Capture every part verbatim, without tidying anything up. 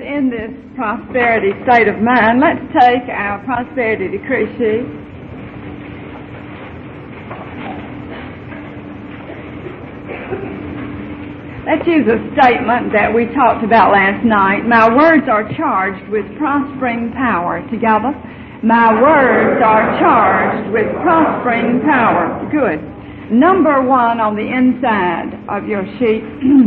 in this prosperity state of mind, let's take our prosperity decree sheet. Let's use a statement that we talked about last night. My words are charged with prospering power. Together. My words are charged with prospering power. Good. Number one on the inside of your sheet.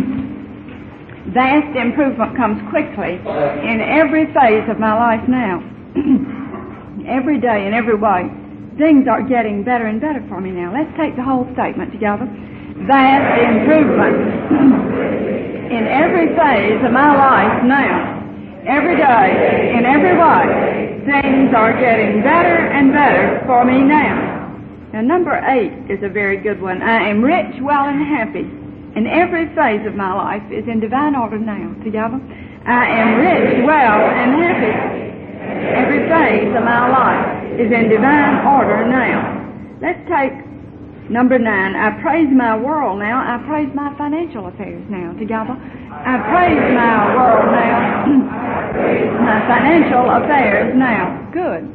Vast improvement comes quickly in every phase of my life now. Every day in every way. Things are getting better and better for me now. Let's take the whole statement together. Vast improvement in every phase of my life now. Every day, in every way, things are getting better and better for me now. Now, number eight is a very good one. I am rich, well, and happy. And every phase of my life is in divine order now. Together. I am rich, well, and happy. Every phase of my life is in divine order now. Let's take number nine. I praise my world now. I praise my financial affairs now. Together. I praise my world now. My financial affairs now. Good.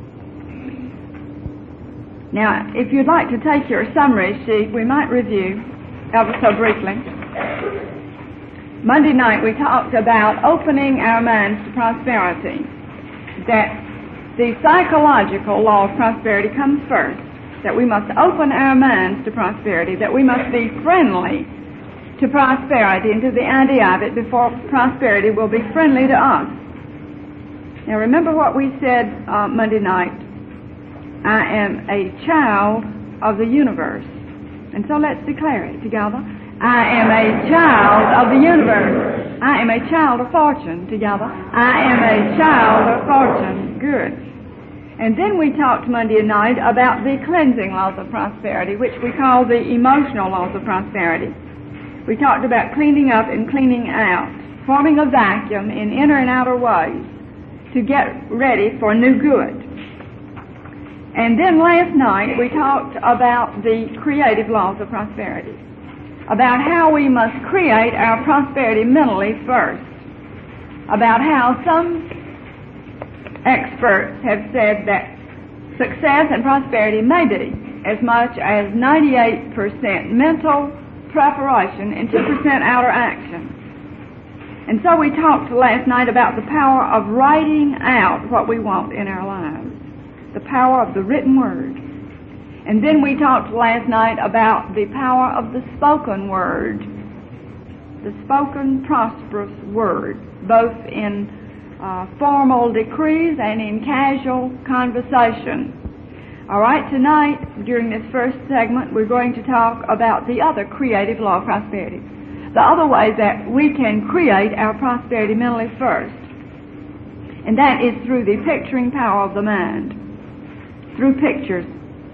Now, if you'd like to take your summary sheet, we might review ever so briefly. Monday night we talked about opening our minds to prosperity. That the psychological law of prosperity comes first. That we must open our minds to prosperity. That we must be friendly to prosperity and to the idea of it before prosperity will be friendly to us. Now remember what we said uh, Monday night. I am a child of the universe. And so let's declare it together. I am a child of the universe. I am a child of fortune. Together. I am a child of fortune. Good. And then we talked Monday night about the cleansing laws of prosperity, which we call the emotional laws of prosperity. We talked about cleaning up and cleaning out, forming a vacuum in inner and outer ways to get ready for new good. And then last night we talked about the creative laws of prosperity, about how we must create our prosperity mentally first, about how some experts have said that success and prosperity may be as much as ninety-eight percent mental preparation and two percent outer action. And so we talked last night about the power of writing out what we want in our lives, the power of the written word. And then we talked last night about the power of the spoken word, the spoken prosperous word, both in uh, formal decrees and in casual conversation. All right, tonight, during this first segment, we're going to talk about the other creative law of prosperity, the other way that we can create our prosperity mentally first, and that is through the picturing power of the mind, through pictures.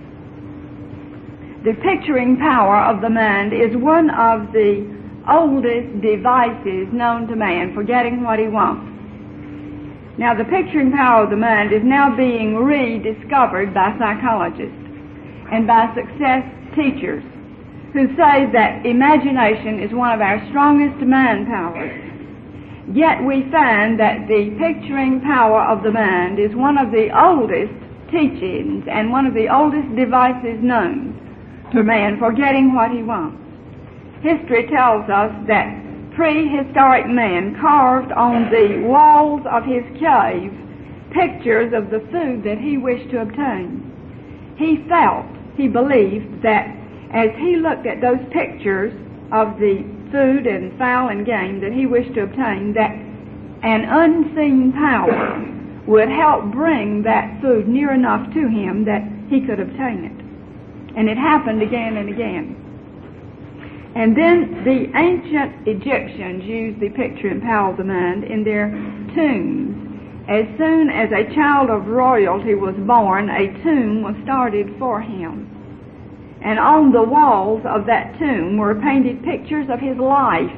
The picturing power of the mind is one of the oldest devices known to man for getting what he wants. Now, the picturing power of the mind is now being rediscovered by psychologists and by success teachers who say that imagination is one of our strongest mind powers. Yet we find that the picturing power of the mind is one of the oldest teachings and one of the oldest devices known to man for getting what he wants. History tells us that prehistoric man carved on the walls of his cave pictures of the food that he wished to obtain. He felt, he believed that as he looked at those pictures of the food and fowl and game that he wished to obtain, that an unseen power would help bring that food near enough to him that he could obtain it. And it happened again and again. And then the ancient Egyptians used the picture and power of the mind in their tombs. As soon as a child of royalty was born, a tomb was started for him. And on the walls of that tomb were painted pictures of his life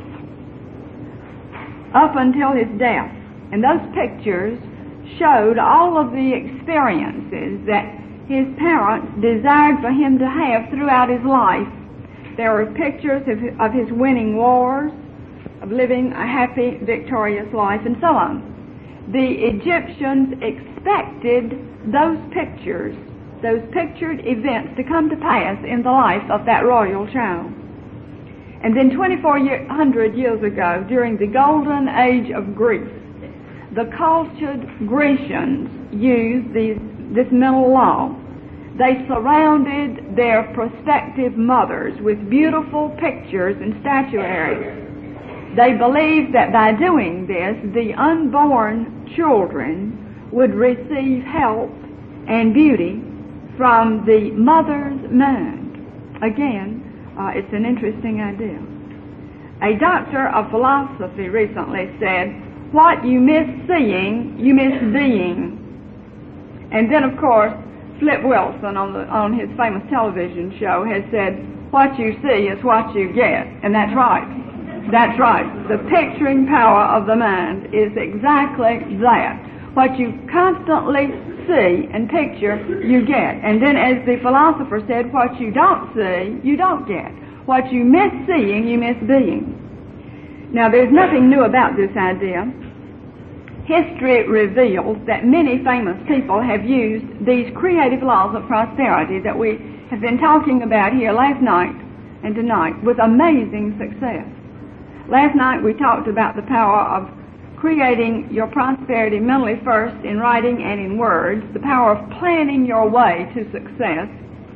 up until his death. And those pictures showed all of the experiences that his parents desired for him to have throughout his life. There were pictures of, of his winning wars, of living a happy, victorious life, and so on. The Egyptians expected those pictures, those pictured events to come to pass in the life of that royal child. And then twenty-four hundred years ago, during the golden age of Greece, the cultured Grecians used these, this mental law. They surrounded their prospective mothers with beautiful pictures and statuary. They believed that by doing this, the unborn children would receive help and beauty from the mother's mind. Again, uh, it's an interesting idea. A doctor of philosophy recently said, "What you miss seeing, you miss being." And then, of course, Flip Wilson on, the, on his famous television show has said, "What you see is what you get." And that's right. That's right. The picturing power of the mind is exactly that. What you constantly see and picture, you get. And then, as the philosopher said, what you don't see, you don't get. What you miss seeing, you miss being. Now, there's nothing new about this idea. History reveals that many famous people have used these creative laws of prosperity that we have been talking about here last night and tonight with amazing success. Last night we talked about the power of creating your prosperity mentally first in writing and in words, the power of planning your way to success.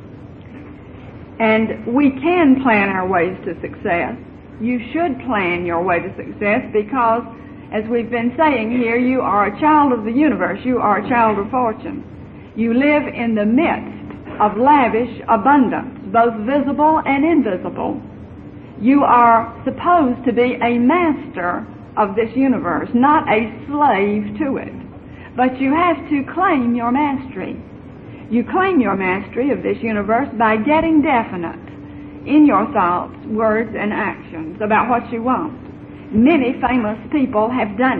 And we can plan our ways to success. You should plan your way to success because, as we've been saying here, you are a child of the universe. You are a child of fortune. You live in the midst of lavish abundance, both visible and invisible. You are supposed to be a master of this universe, not a slave to it. But you have to claim your mastery. You claim your mastery of this universe by getting definite in your thoughts, words, and actions about what you want. Many famous people have done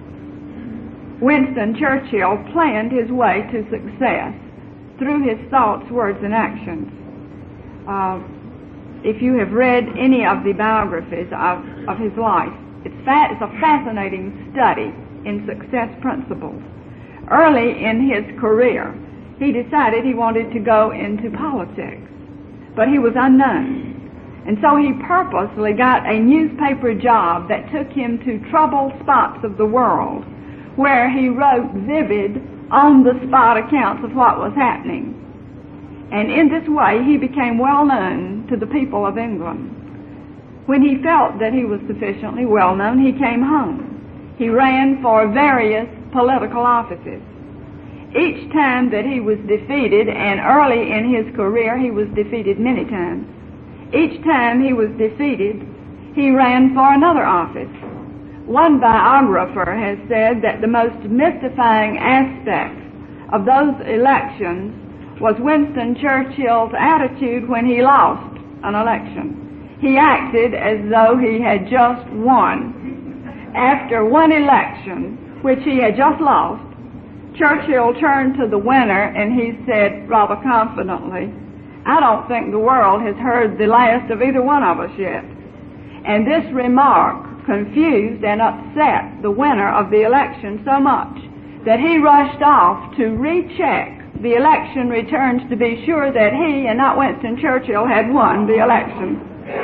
it. Winston Churchill planned his way to success through his thoughts, words, and actions. Uh, if you have read any of the biographies of, of his life, it's, fa- it's a fascinating study in success principles. Early in his career, he decided he wanted to go into politics, but he was unknown. And so he purposely got a newspaper job that took him to troubled spots of the world, where he wrote vivid, on-the-spot accounts of what was happening. And in this way, he became well known to the people of England. When he felt that he was sufficiently well known, he came home. He ran for various political offices. Each time that he was defeated, and early in his career he was defeated many times, each time he was defeated, he ran for another office. One biographer has said that the most mystifying aspect of those elections was Winston Churchill's attitude when he lost an election. He acted as though he had just won. After one election, which he had just lost, Churchill turned to the winner and he said rather confidently, "I don't think the world has heard the last of either one of us yet." And this remark confused and upset the winner of the election so much that he rushed off to recheck the election returns to be sure that he and not Winston Churchill had won the election.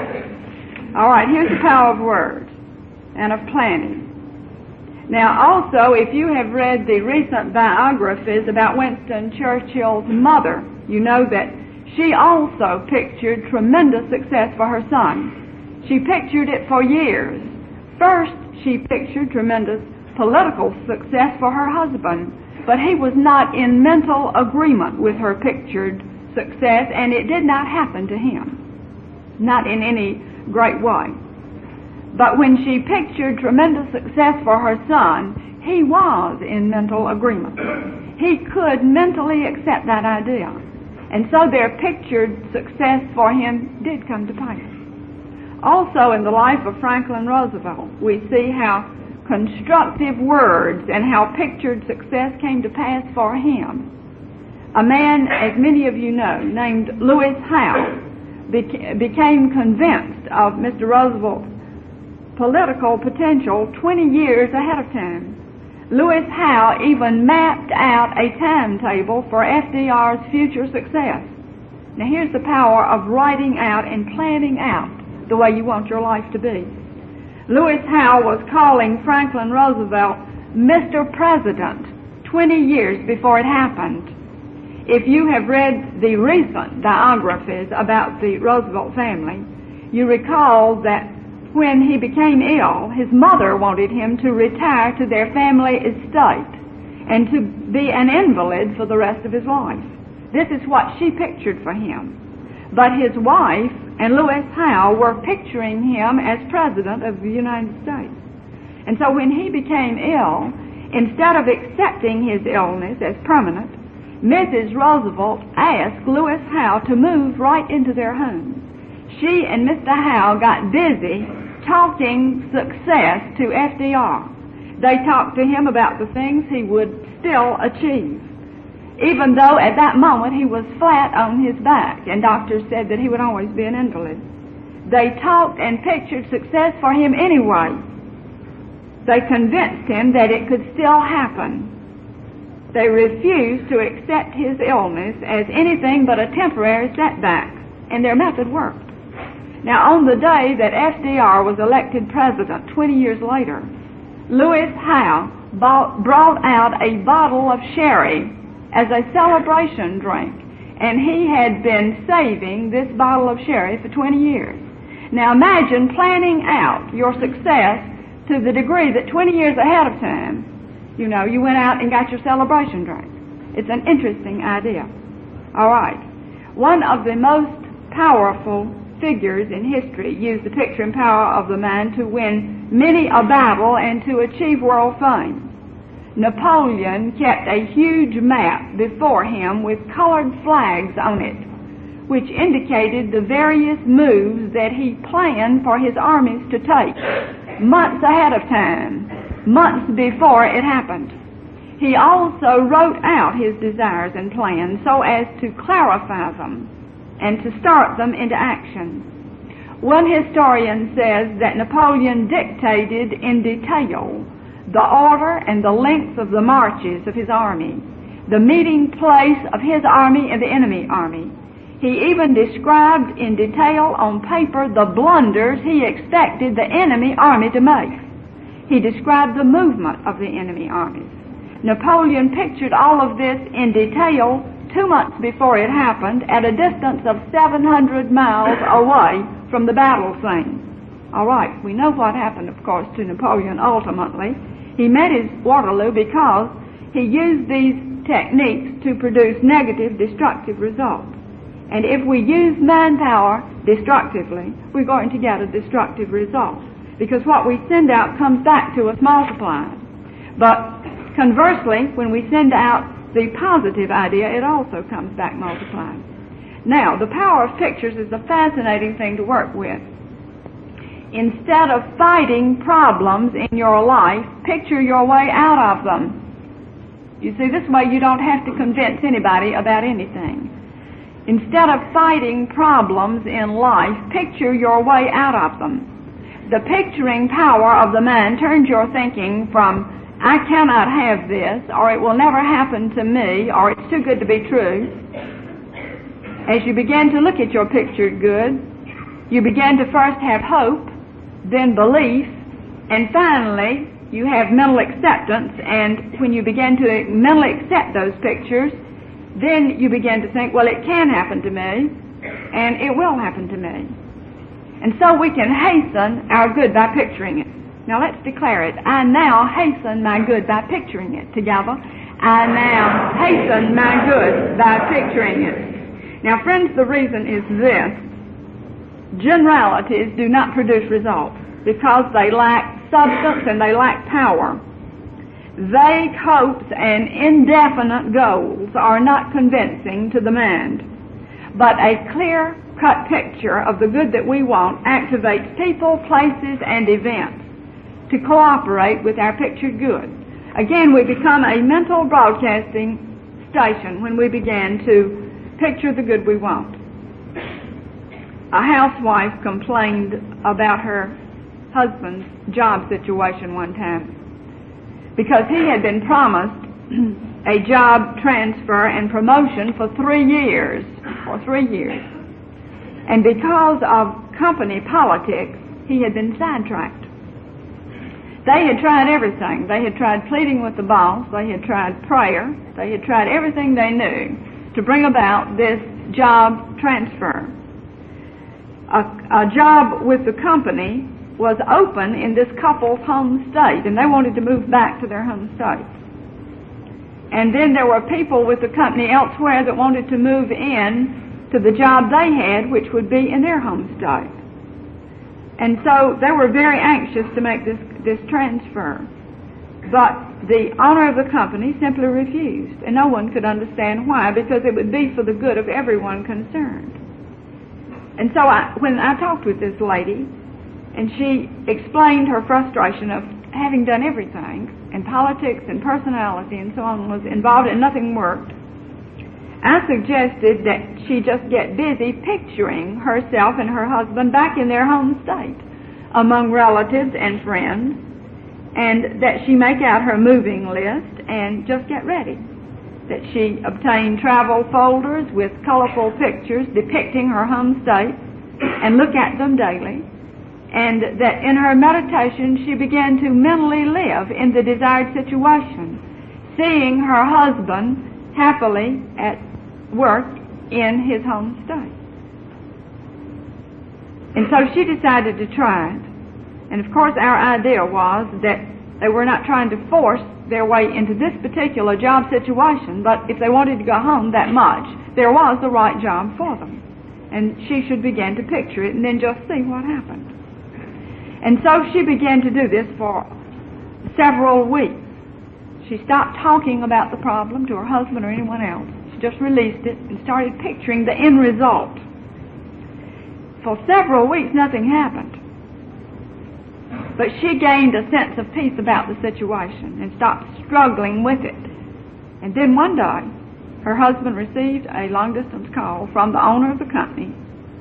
All right, here's the power of words and of planning. Now, also, if you have read the recent biographies about Winston Churchill's mother, you know that she also pictured tremendous success for her son. She pictured it for years. First, she pictured tremendous political success for her husband, but he was not in mental agreement with her pictured success, and it did not happen to him, not in any great way. But when she pictured tremendous success for her son, he was in mental agreement. He could mentally accept that idea. And so their pictured success for him did come to pass. Also, in the life of Franklin Roosevelt, we see how constructive words and how pictured success came to pass for him. A man, as many of you know, named Lewis Howe, beca- became convinced of Mister Roosevelt's political potential twenty years ahead of time. Lewis Howe even mapped out a timetable for F D R's future success. Now here's the power of writing out and planning out the way you want your life to be. Lewis Howe was calling Franklin Roosevelt Mister President twenty years before it happened. If you have read the recent biographies about the Roosevelt family, you recall that when he became ill, his mother wanted him to retire to their family estate and to be an invalid for the rest of his life. This is what she pictured for him. But his wife and Lewis Howe were picturing him as President of the United States. And so when he became ill, instead of accepting his illness as permanent, Missus Roosevelt asked Lewis Howe to move right into their home. She and Mister Howe got busy talking success to F D R. They talked to him about the things he would still achieve, even though at that moment he was flat on his back and doctors said that he would always be an invalid. They talked and pictured success for him anyway. They convinced him that it could still happen. They refused to accept his illness as anything but a temporary setback, and their method worked. Now, on the day that F D R was elected president twenty years later, Lewis Howe bought, brought out a bottle of sherry as a celebration drink, and he had been saving this bottle of sherry for twenty years. Now, imagine planning out your success to the degree that twenty years ahead of time, you know, you went out and got your celebration drink. It's an interesting idea. All right. One of the most powerful figures in history used the picture and power of the mind to win many a battle and to achieve world fame. Napoleon kept a huge map before him with colored flags on it, which indicated the various moves that he planned for his armies to take months ahead of time, months before it happened. He also wrote out his desires and plans so as to clarify them and to start them into action. One historian says that Napoleon dictated in detail the order and the length of the marches of his army, the meeting place of his army and the enemy army. He even described in detail on paper the blunders he expected the enemy army to make. He described the movement of the enemy armies. Napoleon pictured all of this in detail two months before it happened at a distance of seven hundred miles away from the battle scene. All right, we know what happened, of course, to Napoleon ultimately. He met his Waterloo because he used these techniques to produce negative, destructive results. And if we use manpower destructively, we're going to get a destructive result, because what we send out comes back to us multiplied. But conversely, when we send out the positive idea, it also comes back multiplied. Now, the power of pictures is a fascinating thing to work with. Instead of fighting problems in your life, picture your way out of them. You see, this way you don't have to convince anybody about anything. Instead of fighting problems in life, picture your way out of them. The picturing power of the mind turns your thinking from, I cannot have this, or it will never happen to me, or it's too good to be true. As you begin to look at your pictured good, you begin to first have hope, then belief, and finally you have mental acceptance. And when you begin to mentally accept those pictures, then you begin to think, well, it can happen to me, and it will happen to me. And so we can hasten our good by picturing it. Now let's declare it. I now hasten my good by picturing it. Together. I now hasten my good by picturing it. Now, friends, the reason is this. Generalities do not produce results because they lack substance and they lack power. Vague hopes and indefinite goals are not convincing to the mind. But a clear-cut picture of the good that we want activates people, places, and events to cooperate with our pictured good. Again, we become a mental broadcasting station when we begin to picture the good we want. A housewife complained about her husband's job situation one time, because he had been promised a job transfer and promotion for three years, for three years. And because of company politics, he had been sidetracked. They had tried everything. They had tried pleading with the boss. They had tried prayer. They had tried everything they knew to bring about this job transfer. A, a job with the company was open in this couple's home state, and they wanted to move back to their home state. And then there were people with the company elsewhere that wanted to move in to the job they had, which would be in their home state. And so they were very anxious to make this, this transfer. But the owner of the company simply refused, and no one could understand why, because it would be for the good of everyone concerned. And so I, when I talked with this lady, and she explained her frustration of having done everything, and politics and personality and so on was involved and nothing worked, I suggested that she just get busy picturing herself and her husband back in their home state among relatives and friends, and that she make out her moving list and just get ready. That she obtain travel folders with colorful pictures depicting her home state and look at them daily, and that in her meditation she began to mentally live in the desired situation, seeing her husband happily at work in his home state. And so she decided to try it. And of course our idea was that they were not trying to force their way into this particular job situation, but if they wanted to go home that much, there was the right job for them. And she should begin to picture it and then just see what happened. And so she began to do this for several weeks. She stopped talking about the problem to her husband or anyone else. She just released it and started picturing the end result. For several weeks, nothing happened. But she gained a sense of peace about the situation and stopped struggling with it. And then one day, her husband received a long-distance call from the owner of the company,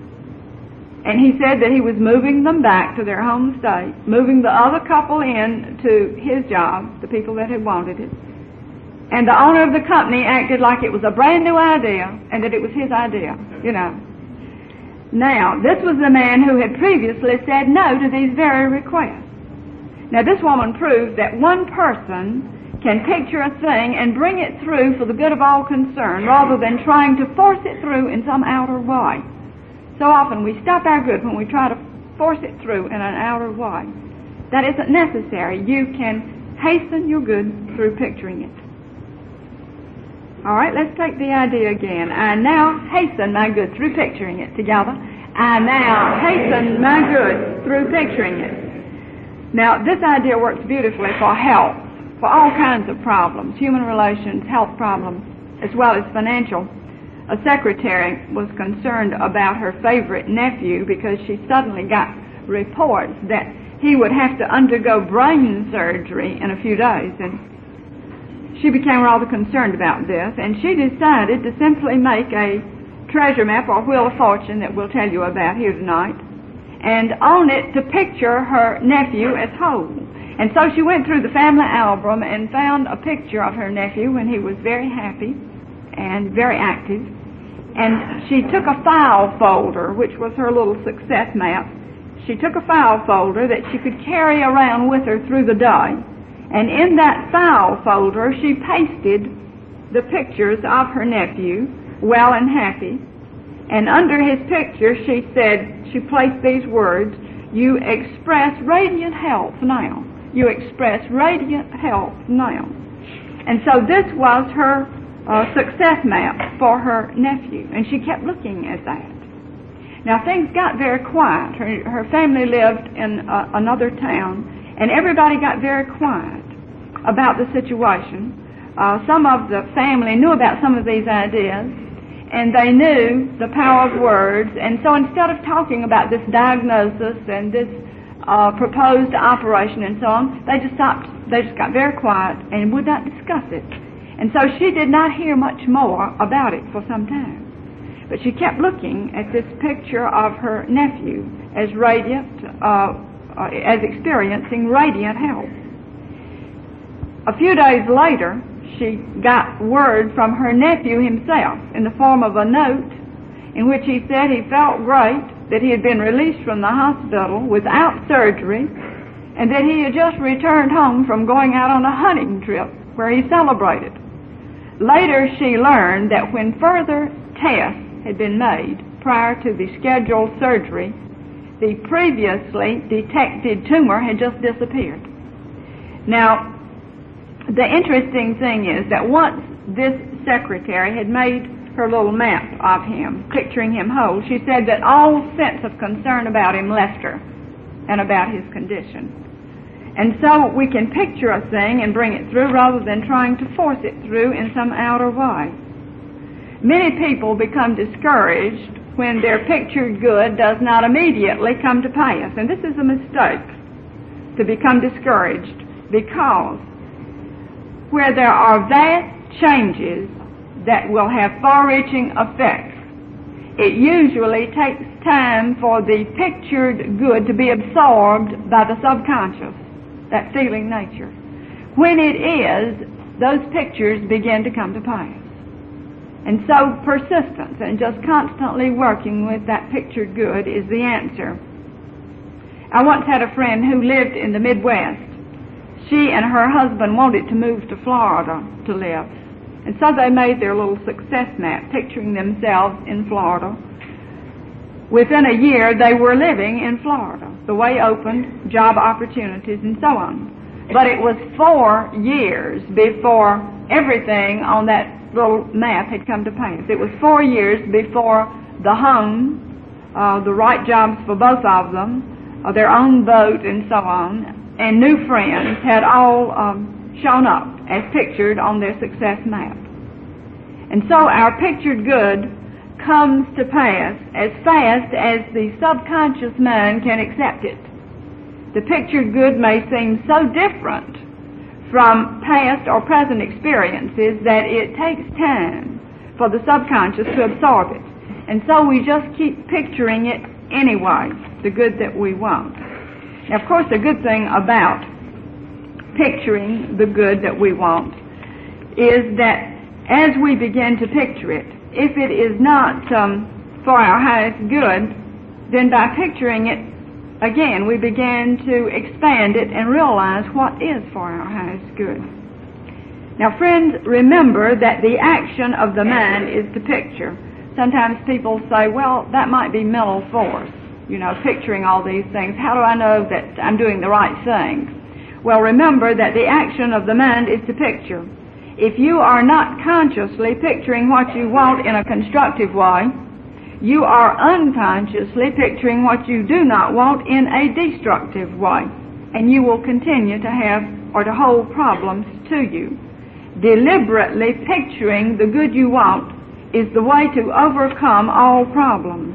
and he said that he was moving them back to their home state, moving the other couple in to his job, the people that had wanted it. And the owner of the company acted like it was a brand new idea and that it was his idea, you know. Now, this was the man who had previously said no to these very requests. Now, this woman proved that one person can picture a thing and bring it through for the good of all concerned rather than trying to force it through in some outer way. So often we stop our good when we try to force it through in an outer way. That isn't necessary. You can hasten your good through picturing it. All right, let's take the idea again. I now hasten my good through picturing it together. I now hasten my good through picturing it. Now, this idea works beautifully for health, for all kinds of problems, human relations, health problems, as well as financial. A secretary was concerned about her favorite nephew because she suddenly got reports that he would have to undergo brain surgery in a few days, and she became rather concerned about this, and she decided to simply make a treasure map or wheel of fortune that we'll tell you about here tonight, and on it to picture her nephew as whole. And so she went through the family album and found a picture of her nephew when he was very happy and very active. And she took a file folder, which was her little success map. She took a file folder that she could carry around with her through the day. And in that file folder, she pasted the pictures of her nephew, well and happy. And under his picture, she said, she placed these words, "You express radiant health now. You express radiant health now." And so this was her uh, success map for her nephew, and she kept looking at that. Now things got very quiet. Her, her family lived in uh, another town, and everybody got very quiet about the situation. Uh, some of the family knew about some of these ideas, and they knew the power of words, and so instead of talking about this diagnosis and this uh, proposed operation and so on, they just stopped, they just got very quiet and would not discuss it. And so she did not hear much more about it for some time. But she kept looking at this picture of her nephew as radiant, uh, uh, as experiencing radiant health. A few days later, she got word from her nephew himself in the form of a note in which he said he felt great, that he had been released from the hospital without surgery, and that he had just returned home from going out on a hunting trip where he celebrated. Later she learned that when further tests had been made prior to the scheduled surgery, the previously detected tumor had just disappeared. Now, the interesting thing is that once this secretary had made her little map of him, picturing him whole, she said that all sense of concern about him left her and about his condition. And so we can picture a thing and bring it through rather than trying to force it through in some outer way. Many people become discouraged when their pictured good does not immediately come to pass. And this is a mistake, to become discouraged, because where there are vast changes that will have far-reaching effects, it usually takes time for the pictured good to be absorbed by the subconscious, that feeling nature. When it is, those pictures begin to come to pass. And so persistence and just constantly working with that pictured good is the answer. I once had a friend who lived in the Midwest. She and her husband wanted to move to Florida to live. And so they made their little success map, picturing themselves in Florida. Within a year, they were living in Florida. The way opened, job opportunities, and so on. But it was four years before everything on that little map had come to pass. It was four years before the home, uh, the right jobs for both of them, uh, their own boat, and so on, and new friends had all um, shown up as pictured on their success map. And so our pictured good comes to pass as fast as the subconscious mind can accept it. The pictured good may seem so different from past or present experiences that it takes time for the subconscious to absorb it. And so we just keep picturing it anyway, the good that we want. Now, of course, the good thing about picturing the good that we want is that as we begin to picture it, if it is not um, for our highest good, then by picturing it again, we begin to expand it and realize what is for our highest good. Now, friends, remember that the action of the mind is to picture. Sometimes people say, well, that might be mental force, you know, picturing all these things. How do I know that I'm doing the right things? Well, remember that the action of the mind is to picture. If you are not consciously picturing what you want in a constructive way, you are unconsciously picturing what you do not want in a destructive way, and you will continue to have or to hold problems to you. Deliberately picturing the good you want is the way to overcome all problems.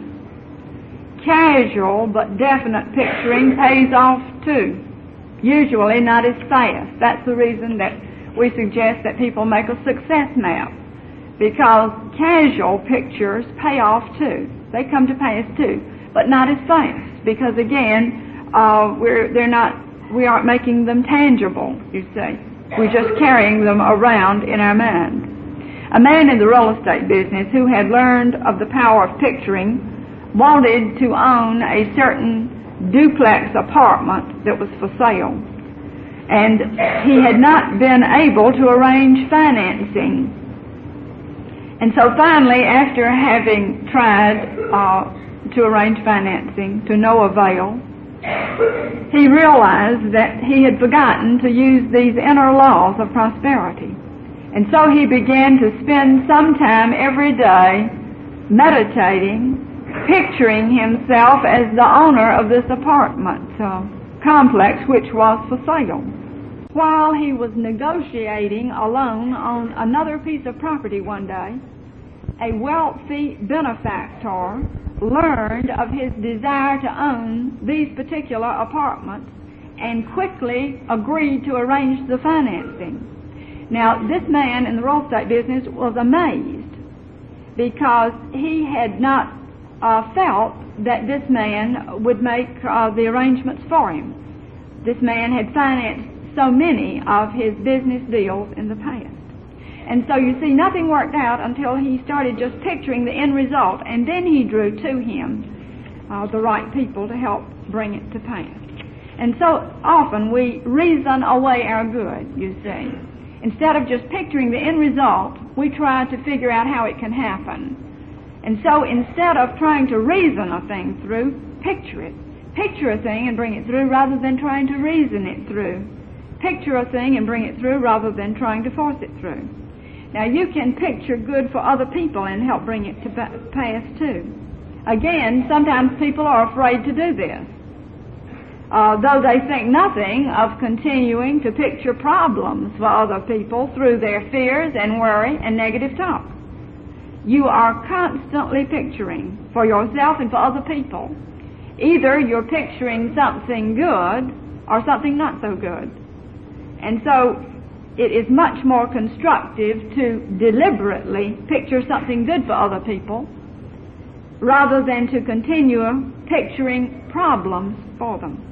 Casual but definite picturing pays off too, usually not as fast. That's the reason that we suggest that people make a success map, because casual pictures pay off too. They come to pass too, but not as fast, because again, uh, we're they're not we aren't making them tangible. You see, we're just carrying them around in our mind. A man in the real estate business who had learned of the power of picturing wanted to own a certain duplex apartment that was for sale, and he had not been able to arrange financing. And so finally, after having tried uh, to arrange financing to no avail, he realized that he had forgotten to use these inner laws of prosperity. And so he began to spend some time every day meditating, picturing himself as the owner of this apartment uh, complex which was for sale. While he was negotiating a loan on another piece of property one day, a wealthy benefactor learned of his desire to own these particular apartments and quickly agreed to arrange the financing. Now, this man in the real estate business was amazed because he had not uh, felt that this man would make uh, the arrangements for him. This man had financed so many of his business deals in the past. And so you see, nothing worked out until he started just picturing the end result, and then he drew to him uh, the right people to help bring it to pass. And so often we reason away our good, you see. Instead of just picturing the end result, we try to figure out how it can happen. And so instead of trying to reason a thing through, picture it. Picture a thing and bring it through rather than trying to reason it through. Picture a thing and bring it through rather than trying to force it through. Now you can picture good for other people and help bring it to pass too. Again, sometimes people are afraid to do this. Uh, though they think nothing of continuing to picture problems for other people through their fears and worry and negative talk. You are constantly picturing for yourself and for other people. Either you're picturing something good or something not so good. And so it is much more constructive to deliberately picture something good for other people rather than to continue picturing problems for them.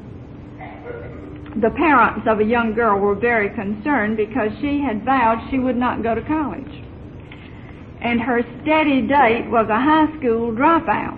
The parents of a young girl were very concerned because she had vowed she would not go to college. And her steady date was a high school dropout.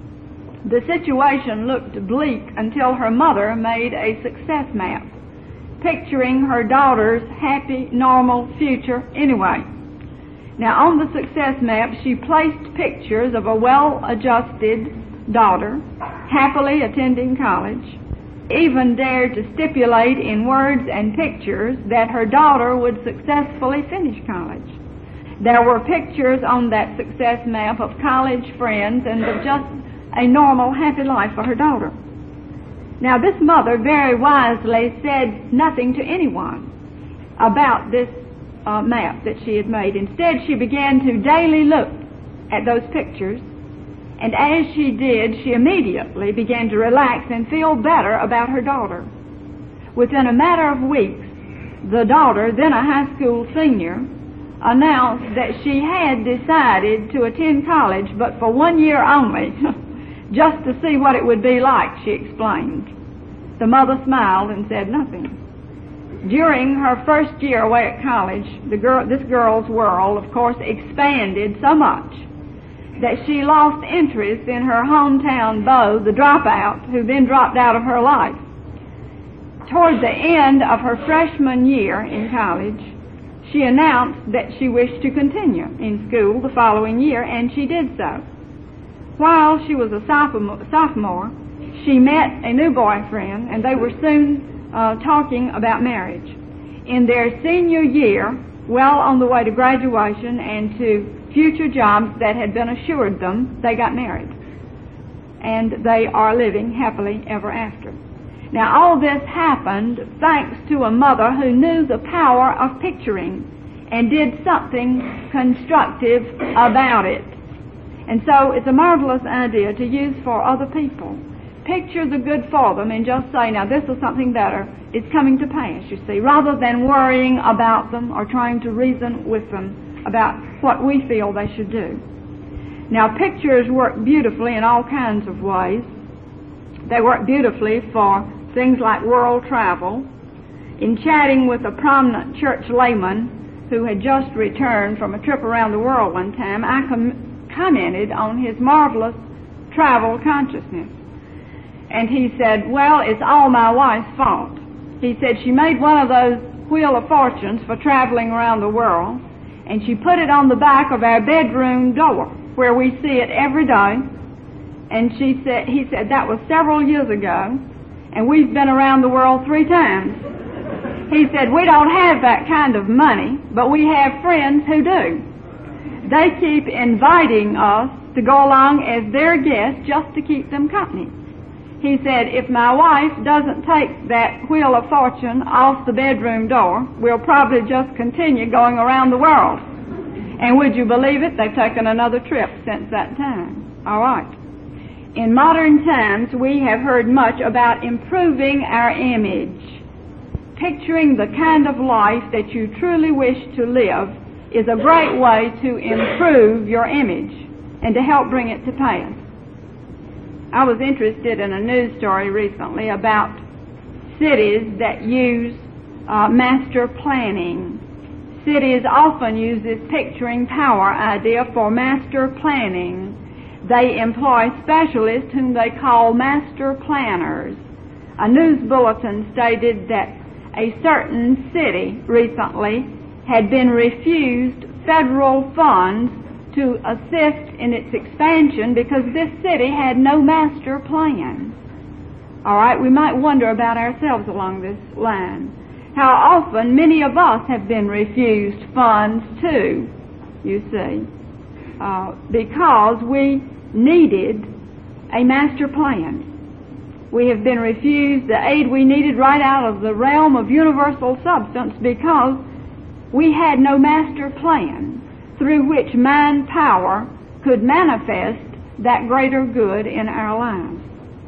The situation looked bleak until her mother made a success map, picturing her daughter's happy, normal future anyway. Now, on the success map, she placed pictures of a well-adjusted daughter, happily attending college, even dared to stipulate in words and pictures that her daughter would successfully finish college. There were pictures on that success map of college friends and of just a normal, happy life for her daughter. Now, this mother very wisely said nothing to anyone about this uh, map that she had made. Instead, she began to daily look at those pictures, and as she did, she immediately began to relax and feel better about her daughter. Within a matter of weeks, the daughter, then a high school senior, announced that she had decided to attend college, but for one year only, just to see what it would be like, she explained. The mother smiled and said nothing. During her first year away at college, the girl, this girl's world, of course, expanded so much that she lost interest in her hometown beau, the dropout, who then dropped out of her life. Toward the end of her freshman year in college, she announced that she wished to continue in school the following year, and she did so. While she was a sophomore, sophomore she met a new boyfriend, and they were soon uh, talking about marriage. In their senior year, well on the way to graduation and to future jobs that had been assured them, they got married. And they are living happily ever after. Now, all this happened thanks to a mother who knew the power of picturing and did something constructive about it. And so it's a marvelous idea to use for other people. Picture the good for them and just say, now this is something better. It's coming to pass, you see, rather than worrying about them or trying to reason with them about what we feel they should do. Now, pictures work beautifully in all kinds of ways. They work beautifully for things like world travel. In chatting with a prominent church layman who had just returned from a trip around the world one time, I com- commented on his marvelous travel consciousness. And he said, well, it's all my wife's fault. He said she made one of those Wheel of Fortunes for traveling around the world, and she put it on the back of our bedroom door, where we see it every day. And she said, he said, that was several years ago, and we've been around the world three times. He said, we don't have that kind of money, but we have friends who do. They keep inviting us to go along as their guests just to keep them company. He said, if my wife doesn't take that Wheel of Fortune off the bedroom door, we'll probably just continue going around the world. And would you believe it? They've taken another trip since that time. All right. In modern times, we have heard much about improving our image. Picturing the kind of life that you truly wish to live is a great way to improve your image and to help bring it to pass. I was interested in a news story recently about cities that use uh, master planning. Cities often use this picturing power idea for master planning. They employ specialists whom they call master planners. A news bulletin stated that a certain city recently had been refused federal funds to assist in its expansion because this city had no master plan. All right, we might wonder about ourselves along this line. How often many of us have been refused funds too, you see, uh, because we needed a master plan. We have been refused the aid we needed right out of the realm of universal substance because we had no master plan through which manpower could manifest that greater good in our lives.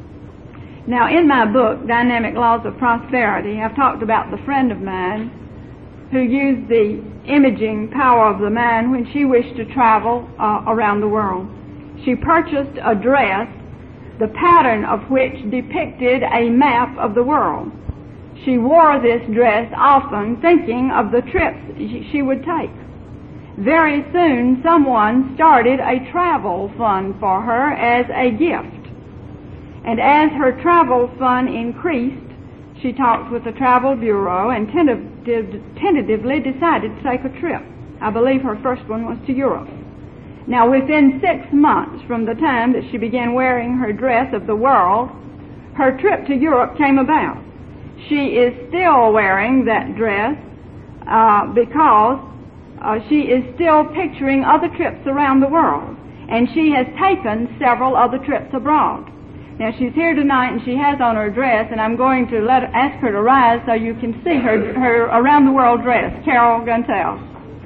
Now, in my book, Dynamic Laws of Prosperity, I've talked about the friend of mine who used the imaging power of the mind when she wished to travel uh, around the world. She purchased a dress, the pattern of which depicted a map of the world. She wore this dress often, thinking of the trips she would take. Very soon, someone started a travel fund for her as a gift. And as her travel fund increased, she talked with the travel bureau and tentative, tentatively decided to take a trip. I believe her first one was to Europe. Now, within six months from the time that she began wearing her dress of the world, her trip to Europe came about. She is still wearing that dress uh, because uh, she is still picturing other trips around the world, and she has taken several other trips abroad. Now, she's here tonight, and she has on her dress, and I'm going to let ask her to rise so you can see her her around-the-world dress, Carol Guntel.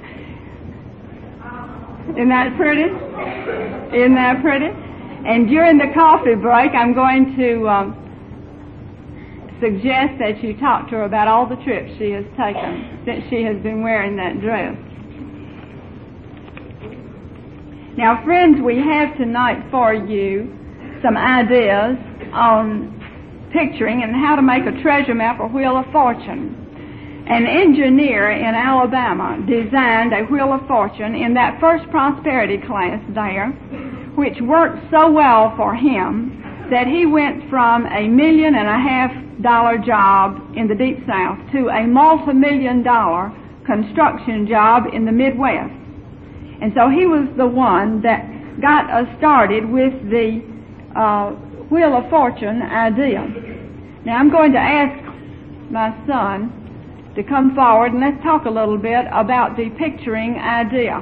Isn't that pretty? Isn't that pretty? And during the coffee break, I'm going to um, suggest that you talk to her about all the trips she has taken since she has been wearing that dress. Now, friends, we have tonight for you some ideas on picturing and how to make a treasure map or wheel of fortune. An engineer in Alabama designed a wheel of fortune in that first prosperity class there, which worked so well for him that he went from a million and a half dollar job in the Deep South to a multi-million dollar construction job in the Midwest. And so he was the one that got us started with the uh, Wheel of Fortune idea. Now I'm going to ask my son to come forward and let's talk a little bit about the picturing idea.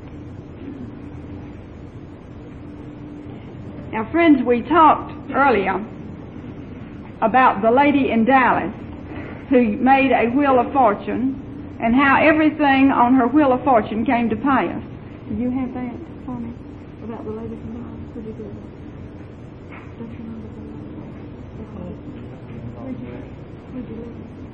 Now, friends, we talked earlier about the lady in Dallas who made a Wheel of Fortune and how everything on her Wheel of Fortune came to pass. Do you have that for me about the lady from Dallas? Could you do that? Don't you know the Where'd you, where'd you live?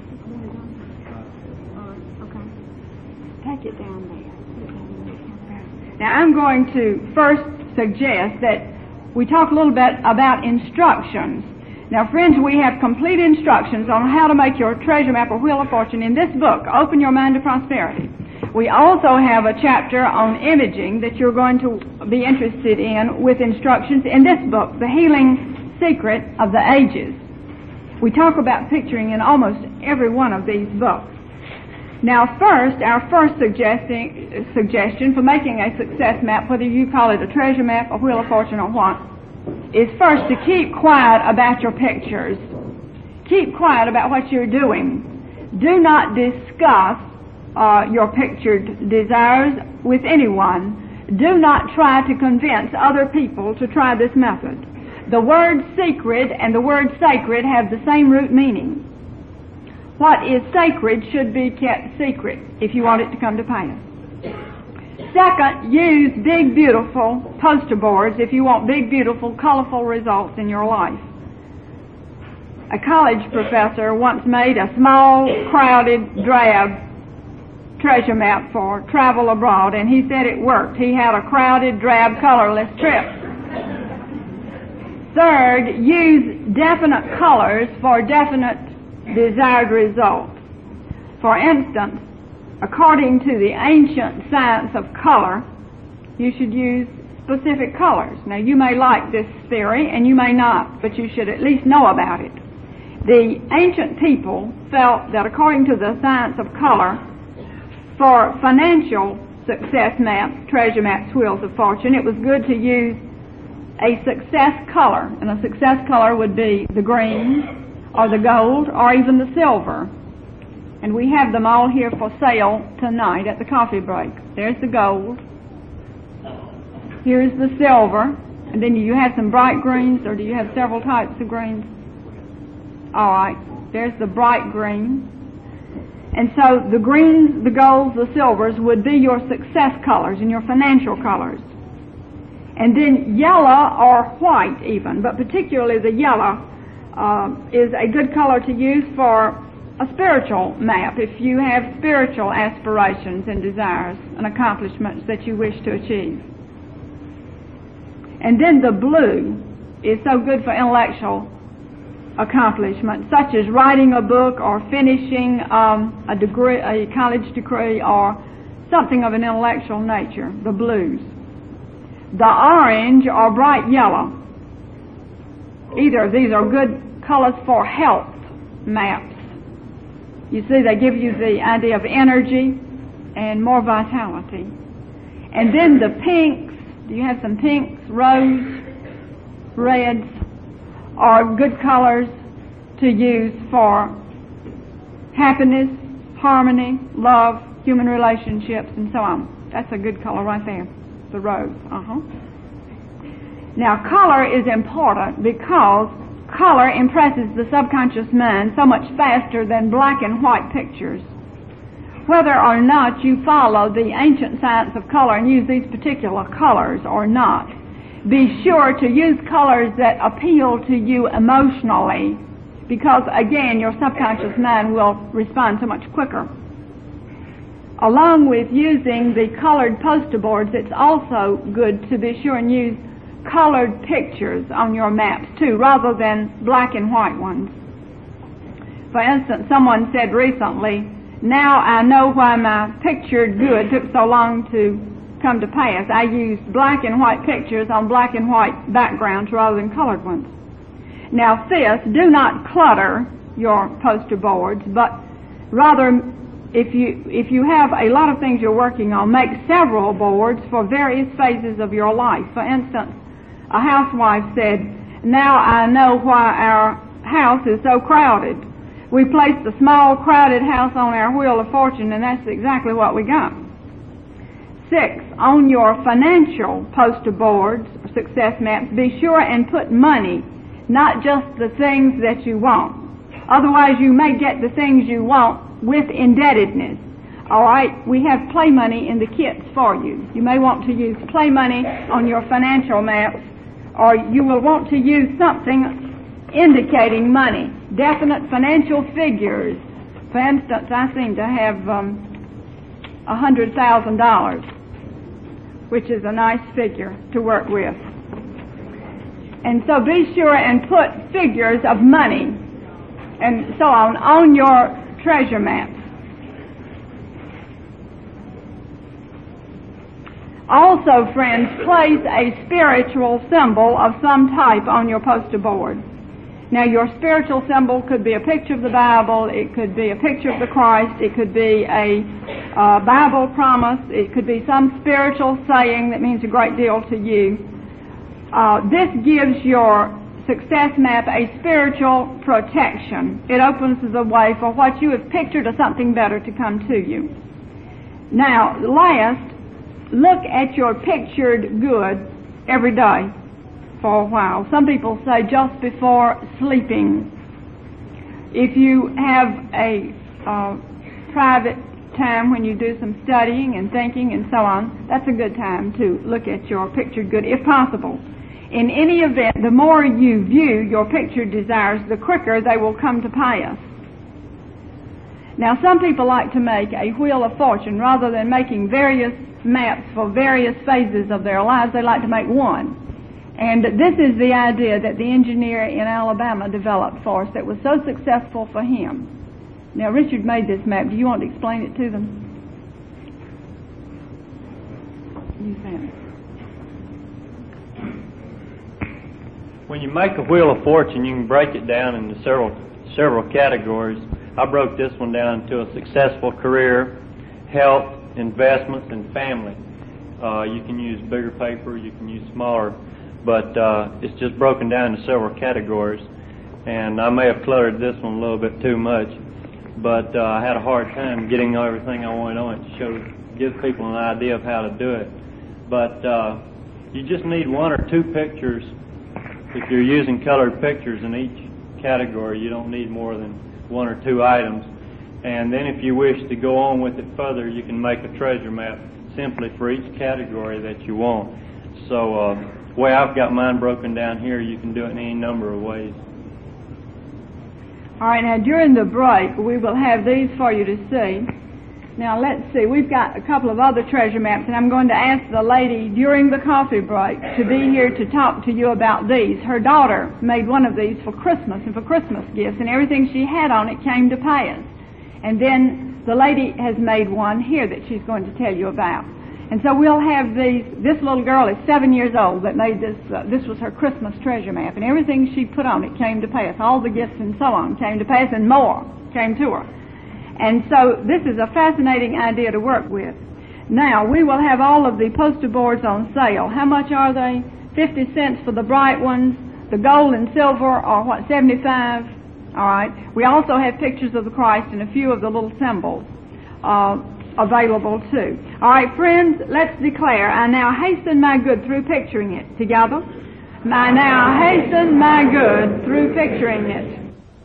Okay. Take it down there. Now, I'm going to first suggest that we talk a little bit about instructions. Now, friends, we have complete instructions on how to make your treasure map or Wheel of Fortune in this book, Open Your Mind to Prosperity. We also have a chapter on imaging that you're going to be interested in with instructions in this book, The Healing Secret of the Ages. We talk about picturing in almost every one of these books. Now, first, our first suggesting, suggestion for making a success map, whether you call it a treasure map, a Wheel of Fortune, or what, is first to keep quiet about your pictures. Keep quiet about what you're doing. Do not discuss uh, your pictured desires with anyone. Do not try to convince other people to try this method. The word secret and the word sacred have the same root meaning. What is sacred should be kept secret if you want it to come to pass. Second, use big, beautiful poster boards if you want big, beautiful, colorful results in your life. A college professor once made a small, crowded, drab treasure map for travel abroad, and he said it worked. He had a crowded, drab, colorless trip. Third, use definite colors for definite desired results. For instance, according to the ancient science of color, you should use specific colors. Now, you may like this theory and you may not, but you should at least know about it. The ancient people felt that according to the science of color, for financial success maps, treasure maps, wheels of fortune, it was good to use a success color. And a success color would be the green or the gold or even the silver. And we have them all here for sale tonight at the coffee break. There's the gold. Here's the silver. And then you have some bright greens, or do you have several types of greens? All right. There's the bright green. And so the greens, the golds, the silvers would be your success colors and your financial colors. And then yellow or white even, but particularly the yellow uh, is a good color to use for a spiritual map if you have spiritual aspirations and desires and accomplishments that you wish to achieve. And then the blue is so good for intellectual accomplishments, such as writing a book or finishing um, a degree, a college degree, or something of an intellectual nature, the blues. The orange or bright yellow, either of these are good colors for health maps. You see, they give you the idea of energy and more vitality. And then the pinks, do you have some pinks, rose, reds, are good colors to use for happiness, harmony, love, human relationships, and so on. That's a good color right there, the rose. Uh-huh. Now, color is important because color impresses the subconscious mind so much faster than black and white pictures. Whether or not you follow the ancient science of color and use these particular colors or not, be sure to use colors that appeal to you emotionally, because again, your subconscious mind will respond so much quicker. Along with using the colored poster boards, it's also good to be sure and use colored pictures on your maps too, rather than black and white ones. For instance, someone said recently, "Now I know why my pictured good took so long to come to pass. I used black and white pictures on black and white backgrounds rather than colored ones." Now, fifth, do not clutter your poster boards, but rather, if you if you have a lot of things you're working on, make several boards for various phases of your life. For instance, a housewife said, "Now I know why our house is so crowded. We placed a small crowded house on our wheel of fortune, and that's exactly what we got." Six, on your financial poster boards, or success maps, be sure and put money, not just the things that you want. Otherwise, you may get the things you want with indebtedness. All right, we have play money in the kits for you. You may want to use play money on your financial maps, or you will want to use something indicating money, definite financial figures. For instance, I seem to have um, one hundred thousand dollars, which is a nice figure to work with. And so be sure and put figures of money and so on on your treasure maps. Also, friends, place a spiritual symbol of some type on your poster board. Now, your spiritual symbol could be a picture of the Bible, it could be a picture of the Christ, it could be a uh, Bible promise, it could be some spiritual saying that means a great deal to you. Uh, this gives your success map a spiritual protection. It opens the way for what you have pictured or something better to come to you. Now, last, look at your pictured good every day for a while. Some people say just before sleeping. If you have a uh, private time when you do some studying and thinking and so on, that's a good time to look at your pictured good if possible. In any event, the more you view your pictured desires, the quicker they will come to pass. Now, some people like to make a wheel of fortune. Rather than making various maps for various phases of their lives, they like to make one. And this is the idea that the engineer in Alabama developed for us that was so successful for him. Now, Richard made this map. Do you want to explain it to them? You found it. When you make a wheel of fortune, you can break it down into several several categories. I broke this one down into a successful career, health, investments, and family. Uh, you can use bigger paper, you can use smaller, but uh, it's just broken down into several categories. And I may have cluttered this one a little bit too much, but uh, I had a hard time getting everything I wanted on it to show, give people an idea of how to do it. But uh, you just need one or two pictures. If you're using colored pictures in each category, you don't need more than one or two items. And then if you wish to go on with it further, you can make a treasure map simply for each category that you want. So uh, the way I've got mine broken down here, you can do it in any number of ways. All right, now during the break, we will have these for you to see. Now let's see, we've got a couple of other treasure maps, and I'm going to ask the lady during the coffee break to be here to talk to you about these. Her daughter made one of these for Christmas and for Christmas gifts, and everything she had on it came to pass. And then the lady has made one here that she's going to tell you about. And so we'll have these. This little girl is seven years old that made this. Uh, this was her Christmas treasure map, and everything she put on it came to pass. All the gifts and so on came to pass, and more came to her. And so this is a fascinating idea to work with. Now, we will have all of the poster boards on sale. How much are they? fifty cents for the bright ones. The gold and silver are, what, seventy-five? All right. We also have pictures of the Christ and a few of the little symbols uh, available, too. All right, friends, let's declare, I now hasten my good through picturing it. Together? I now hasten my good through picturing it.